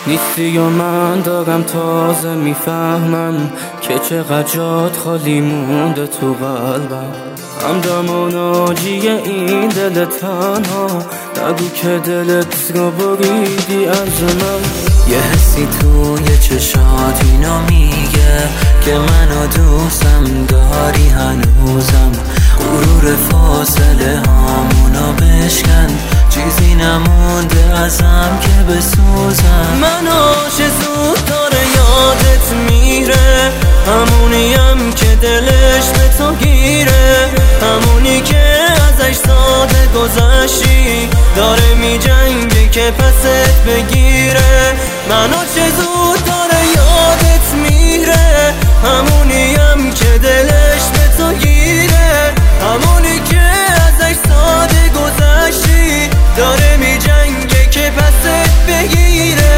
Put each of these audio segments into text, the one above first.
نیستی و من دارم تازه میفهمم که چقدر جات خالی مونده تو قلبم. همدم و ناجی این دل تنها، نگو که دلت رو بریدی از من. یه حسی توی چشات اینو میگه که منو دوستم داری هنوزم. غرور فاصله هامونو بشکن، چیزی نمونده ازم که بسوزم. مناش زود داره یادت میره، همونیم که دلش به تو گیره، همونی که ازش ساده گذشتی داره میجنگه که پست بگیره. مناش زود داره یادت میره، همونیم که دلش به تو گیره، همونی که ازش ساده گذشتی داره میجنگه که پست بگیره.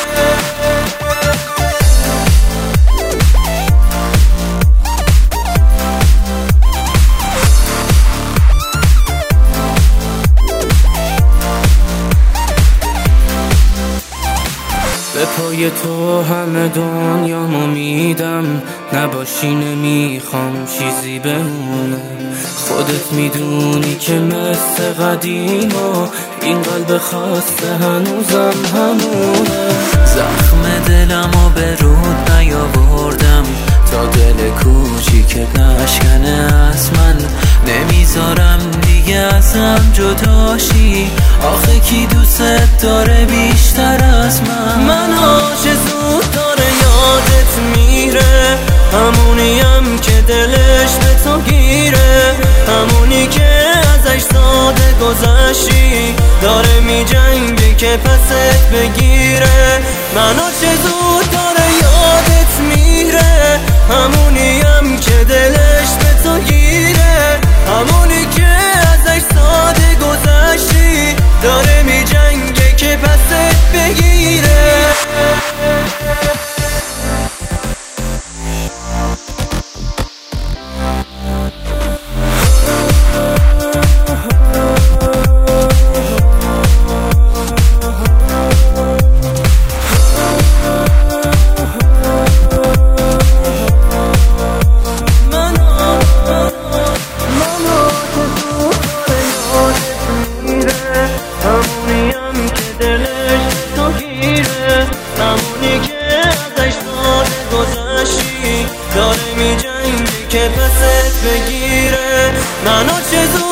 به پای تو همه دنیامو میدم، نباشی نمیخوام چیزی بمونه. خودت میدونی که مثل قدیما این قلب خسته هنوزم همونه. زخم دلمو به رود نیاوردم تا دل کوچیک نشکنه از من. نمیذارم دیگه ازم جداشی، آخه کی دوست داره بیشتر از من؟ مناش زود داره یادت میره، همونیم که دلش به تو گیره، همونی که ازش ساده گذشتی داره میجنگه که پست بگیره. مناش زود داره یادت میره، همونیم که دلش به تو گیره، همونی که ازش ساده گذشتی داره میجنگه که پست بگیره. همونیم که دلش تو گیره، همونی که ازش ساده گذشتی داره میجنگه که پست بگیره. مناش